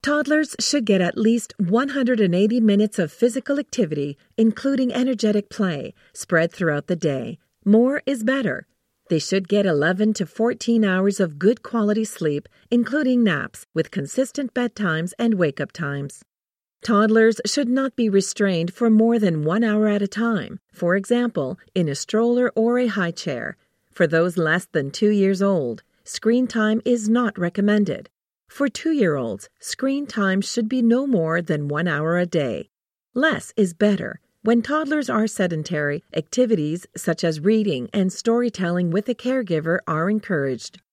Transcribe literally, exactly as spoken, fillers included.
Toddlers should get at least one hundred eighty minutes of physical activity, including energetic play, spread throughout the day. More is better. They should get eleven to fourteen hours of good quality sleep, including naps, with consistent bedtimes and wake-up times. Toddlers should not be restrained for more than one hour at a time, for example, in a stroller or a high chair. For those less than two years old, screen time is not recommended. For two-year-olds, screen time should be no more than one hour a day. Less is better. When toddlers are sedentary, activities such as reading and storytelling with a caregiver are encouraged.